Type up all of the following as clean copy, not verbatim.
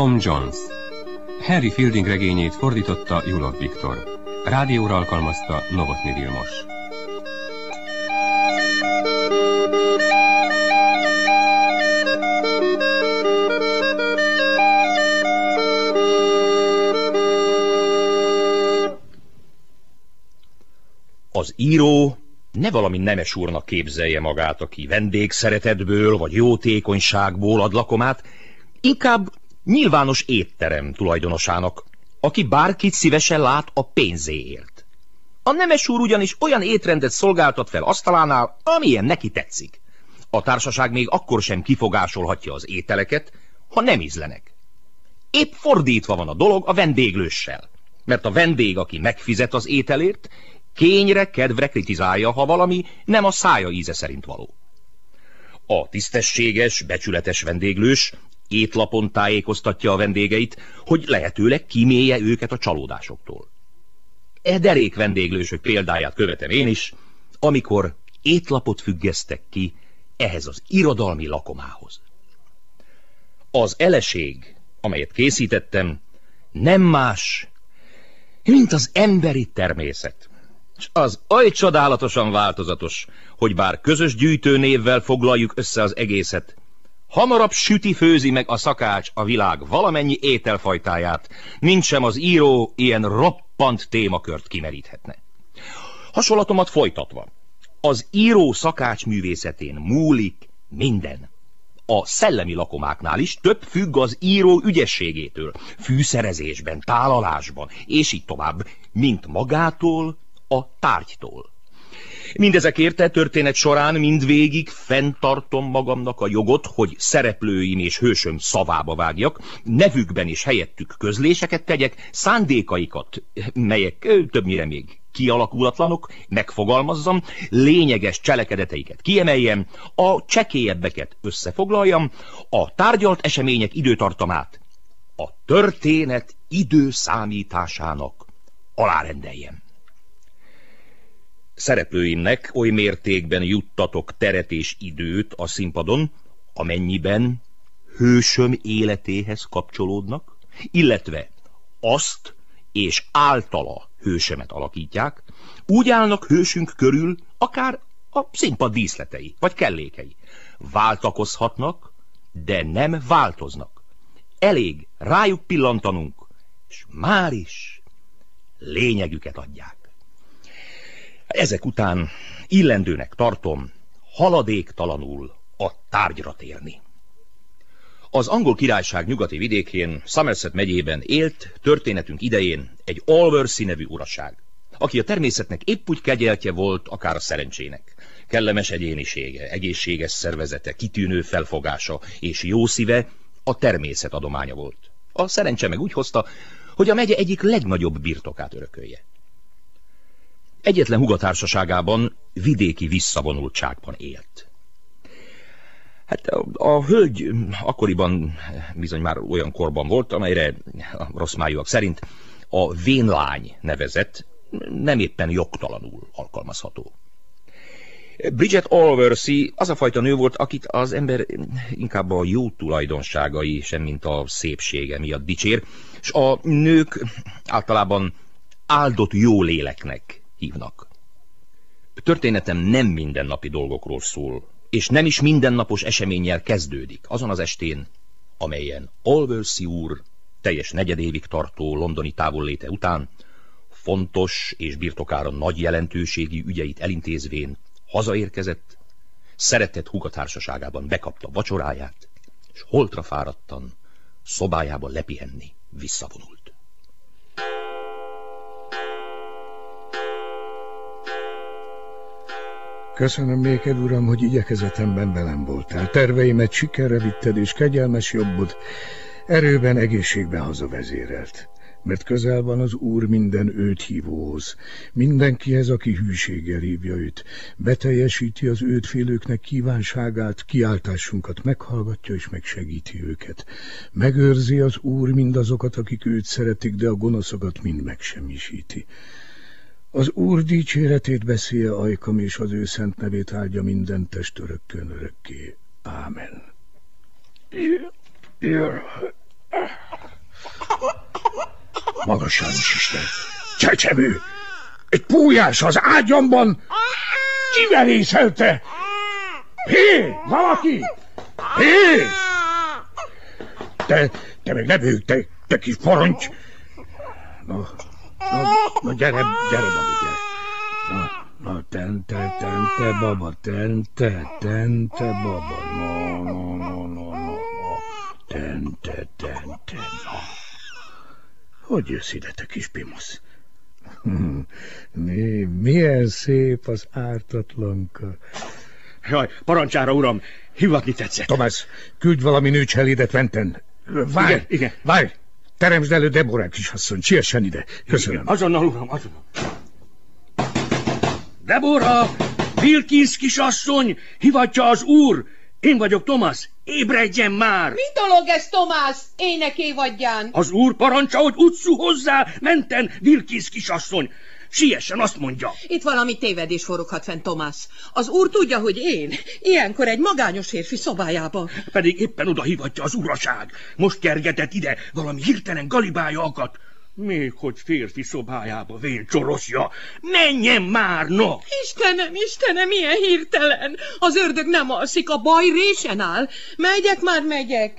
Tom Jones. Harry Fielding regényét fordította Julov Viktor. Rádióra alkalmazta Novotny Vilmos. Az író ne valami nemes úrnak képzelje magát, aki vendégszeretetből vagy jótékonyságból ad lakomát, inkább nyilvános étterem tulajdonosának, aki bárkit szívesen lát a pénzéért. A nemes úr ugyanis olyan étrendet szolgáltat fel asztalánál, amilyen neki tetszik. A társaság még akkor sem kifogásolhatja az ételeket, ha nem ízlenek. Épp fordítva van a dolog a vendéglőssel, mert a vendég, aki megfizet az ételért, kényre, kedvre kritizálja, ha valami nem a szája íze szerint való. A tisztességes, becsületes vendéglős étlapon tájékoztatja a vendégeit, hogy lehetőleg kímélje őket a csalódásoktól. E derék vendéglősök példáját követem én is, amikor étlapot függesztek ki ehhez az irodalmi lakomához. Az eleség, amelyet készítettem, nem más, mint az emberi természet. És az oly csodálatosan változatos, hogy bár közös gyűjtőnévvel foglaljuk össze az egészet, hamarabb süti-főzi meg a szakács a világ valamennyi ételfajtáját, mint sem az író ilyen roppant témakört kimeríthetne. Hasonlatomat folytatva, az író szakács művészetén múlik minden. A szellemi lakomáknál is több függ az író ügyességétől, fűszerezésben, tálalásban, és így tovább, mint magától, a tárgytól. Mindezekért a történet során mindvégig fenntartom magamnak a jogot, hogy szereplőim és hősöm szavába vágjak, nevükben és helyettük közléseket tegyek, szándékaikat, melyek többnyire még kialakulatlanok, megfogalmazzam, lényeges cselekedeteiket kiemeljem, a csekélyebbeket összefoglaljam, a tárgyalt események időtartamát a történet időszámításának alárendeljem. Szereplőimnek oly mértékben juttatok teret és időt a színpadon, amennyiben hősöm életéhez kapcsolódnak, illetve azt és általa hősömet alakítják, úgy állnak hősünk körül akár a színpad díszletei vagy kellékei. Váltakozhatnak, de nem változnak. Elég rájuk pillantanunk, és már is lényegüket adják. Ezek után illendőnek tartom haladéktalanul a tárgyra térni. Az Angol Királyság nyugati vidékén, Somerset megyében élt történetünk idején egy Allworthy nevű uraság, aki a természetnek épp úgy kegyeltje volt, akár a szerencsének. Kellemes egyénisége, egészséges szervezete, kitűnő felfogása és jó szíve a természet adománya volt. A szerencse meg úgy hozta, hogy a megye egyik legnagyobb birtokát örökölje. Egyetlen húgatársaságában vidéki visszavonultságban élt. Hát a hölgy akkoriban bizony már olyan korban volt, amelyre a rossz májúak szerint a vénlány nevezett, nem éppen jogtalanul alkalmazható. Bridget Allworthy az a fajta nő volt, akit az ember inkább a jó tulajdonságai, semmint a szépsége miatt dicsér, és a nők általában áldott jó léleknek hívnak. Történetem nem mindennapi dolgokról szól, és nem is mindennapos eseménnyel kezdődik azon az estén, amelyen Allworthy úr teljes negyedévig tartó londoni távolléte után fontos és birtokára nagy jelentőségű ügyeit elintézvén hazaérkezett, szeretett húgatársaságában bekapta vacsoráját, és holtra fáradtan szobájába lepihenni visszavonult. Köszönöm néked, uram, hogy igyekezetemben velem voltál. Terveimet sikerre vitted, és kegyelmes jobbod erőben, egészségben hazavezérelt. Mert közel van az Úr minden őt hívóhoz, mindenkihez, aki hűséggel hívja őt, beteljesíti az őt félőknek kívánságát, kiáltásunkat meghallgatja és megsegíti őket. Megőrzi az Úr mindazokat, akik őt szeretik, de a gonoszokat mind megsemmisíti. Az Úr dicséretét beszélje ajkam, és az ő szent nevét áldja minden test örökkön örökké. Ámen. Magas János Isten! Csecsemő! Egy pújás az ágyamban! Kiverészelte! Hé! Valaki! Hé! Te meg ne bőgj, te kis parancs! Na, gyere, babi, gyere! Na, tente, baba, tente, baba, no, tente, na. Hogy jössz ide, te kis pimasz? Milyen szép az ártatlanka. Jaj, parancsára, uram, hivatni tetszett. Tomás, küldj valami nőcselédet Venten. Várj, igen. Várj! Teremtsd elő Deborah kisasszony, siessen ide. Köszönöm. Igen, azonnal, uram, azonnal. Deborah, Wilkins kisasszony, hivatja az úr. Én vagyok Thomas, ébredjen már! Mi dolog ez, Tomás? Énekévadján. Az úr parancsa, hogy utcú hozzá, Menten, Wilkins kisasszony. Siessen, azt mondja. Itt valami tévedés foroghat fenn, Tomás. Az úr tudja, hogy én ilyenkor egy magányos férfi szobájába. Pedig éppen oda hivatja az uraság. Most kergetett ide, valami hirtelen galibája akadt. Még hogy férfi szobájába vén csoroszja. Menjen már, no! Istenem, milyen hirtelen. Az ördög nem alszik, a baj résen áll. Megyek.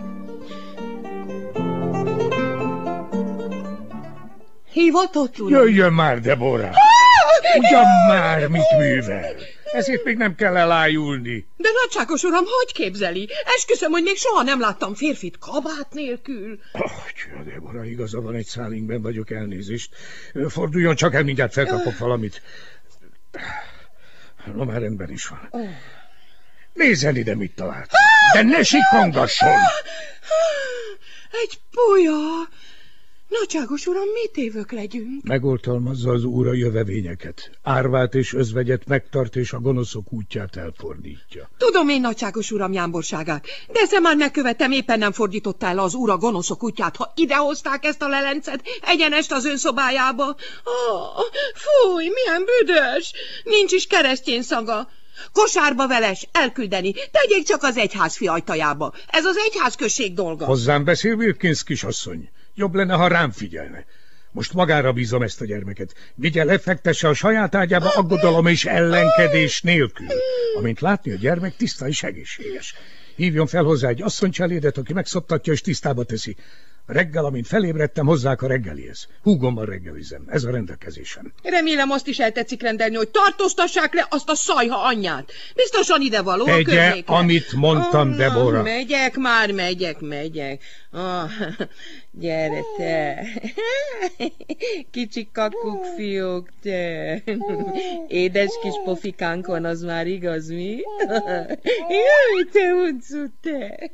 Hivatott, uram? Jöjjön már, Deborah! Ugyan már, mit művel? Ezért még nem kell elájulni. De nagyságos uram, hogy képzeli? Esküszöm, hogy még soha nem láttam férfit kabát nélkül. Deborah, igaza van, egy szálinkben vagyok, elnézést. Forduljon csak el, mindjárt felkapok valamit. No, már rendben is van. Nézzen ide, mit talált. De ne sikongasson! Egy pulya! Nagyságos uram, mit évök legyünk? Megoltalmazza az úr a jövevényeket. Árvát és özvegyet megtart, és a gonoszok útját elfordítja. Tudom én, nagyságos uram, jámborságát, de ezzel már megkövetem, éppen nem fordította el az úr a gonoszok útját, ha idehozták ezt a lelencet, egyenest az ön szobájába. Fúj, milyen büdös! Nincs is keresztény szaga. Kosárba veles, elküldeni, tegyék csak az egyházfi ajtajába. Ez az egyházközség dolga. Hozzám beszél, Wilkins kisasszony. Jobb lenne, ha rám figyelne. Most magára bízom ezt a gyermeket. Vigye, lefektesse a saját ágyába aggodalom és ellenkedés nélkül. Amint látni, a gyermek tiszta és egészséges. Hívjon fel hozzá egy asszonycselédet, aki megszoptatja és tisztába teszi. Reggel, amint felébredtem, hozzák a reggelihez. Húgommal reggelizem. Ez a rendelkezésem. Remélem, azt is eltetszik rendelni, hogy tartóztassák le azt a szajha anyját. Biztosan idevaló a környékre. Tegye, amit mondtam, Deborah. Megyek. Gyere te. Kicsi kakuk fiók, te. Édes kis pofikánk van, az már igaz, mi? Jaj, te uncu, te.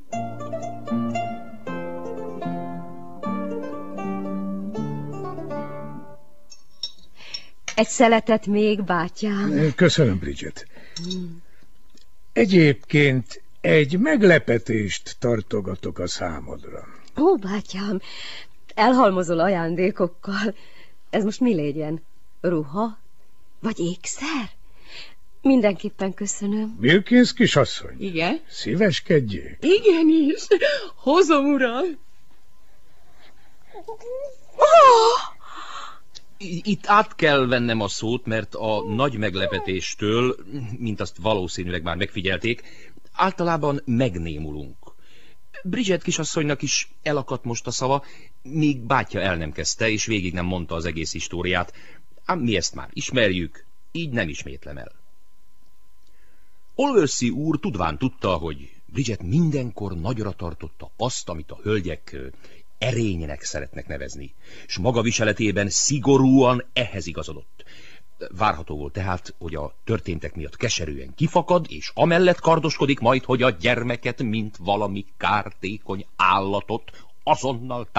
Egy szeletet még, bátyám. Köszönöm, Bridget. Egyébként egy meglepetést tartogatok a számodra. Ó, bátyám, elhalmozol ajándékokkal. Ez most mi legyen? Ruha? Vagy ékszer? Mindenképpen köszönöm. Wilkins kisasszony? Igen? Szíveskedjék. Igenis. Hozom, uram. Itt át kell vennem a szót, mert a nagy meglepetéstől, mint azt valószínűleg már megfigyelték, általában megnémulunk. Bridget kisasszonynak is elakadt most a szava, míg bátyja el nem kezdte, és végig nem mondta az egész históriát. Ám mi ezt már ismerjük, így nem ismétlem el. Olversey úr tudván tudta, hogy Bridget mindenkor nagyra tartotta azt, amit a hölgyek erénynek szeretnek nevezni, és maga viseletében szigorúan ehhez igazodott. Várható volt tehát, hogy a történtek miatt keserűen kifakad, és amellett kardoskodik majd, hogy a gyermeket, mint valami kártékony állatot azonnal